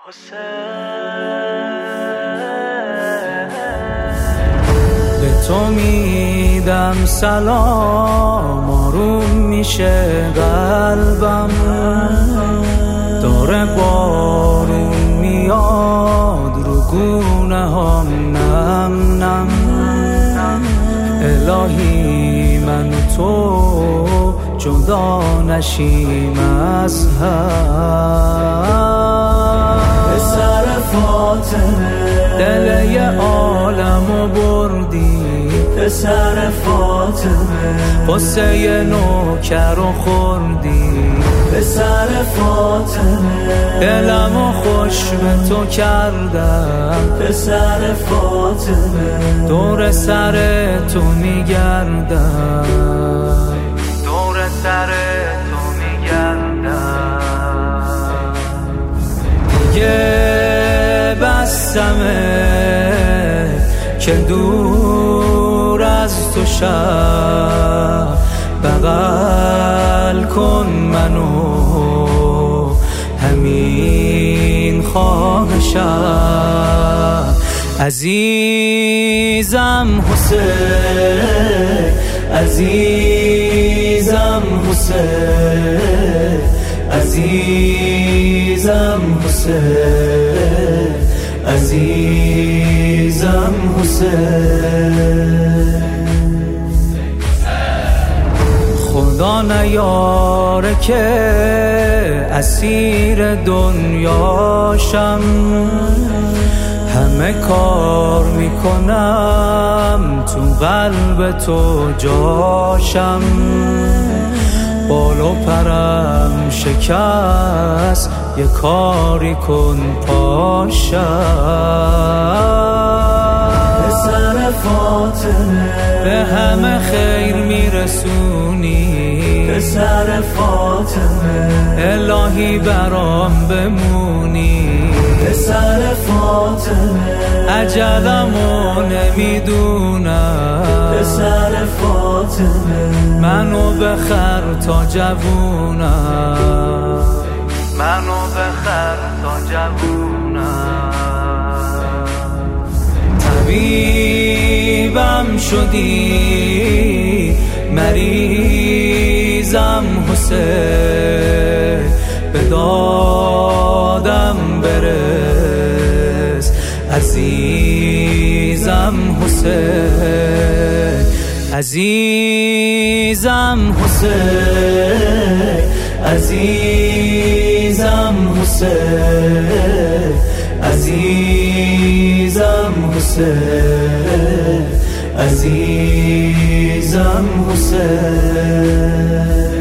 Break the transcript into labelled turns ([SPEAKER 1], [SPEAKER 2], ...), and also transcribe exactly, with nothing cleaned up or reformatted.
[SPEAKER 1] به تو میدم سلام، آروم میشه قلبم، داره بارون میاد رو گونه هم نم نم. الهی من و تو جدا نشیم از هم.
[SPEAKER 2] پسر فاطمه
[SPEAKER 1] دل یه عالمو بردی،
[SPEAKER 2] پسر فاطمه
[SPEAKER 1] قصه یه نوکر و خوردی،
[SPEAKER 2] پسر فاطمه
[SPEAKER 1] دلمو خوش به تو کردم،
[SPEAKER 2] پسر فاطمه
[SPEAKER 1] دور سر تو میگردم، دور سر تو میگردم. دیگه بستمه که دور از تو شم، بغل کن منو همین خواهشم. عزیزم حسین، عزیزم حسین، عزیزم حسین، عزیزم حسین. خدا نیاره که اسیر دنیاشم، همه کار میکنم تو قلب تو جاشم. بال و پرم شکست یه کاری کن پاشم.
[SPEAKER 2] پسر فاطمه
[SPEAKER 1] به همه خیر میرسونی،
[SPEAKER 2] پسر فاطمه
[SPEAKER 1] الهی برام بمونی.
[SPEAKER 2] پسر فاطمه
[SPEAKER 1] عجلمو نمیدونم،
[SPEAKER 2] پسر فاطمه
[SPEAKER 1] منو بخر تا جوونم، منو بخر تا جوونم. طبیبم شدی مریضم حسین، به دادم برس عزیزم حسین، عزیزم حسین، عزیزم حسین، عزیزم حسین، عزیزم حسین.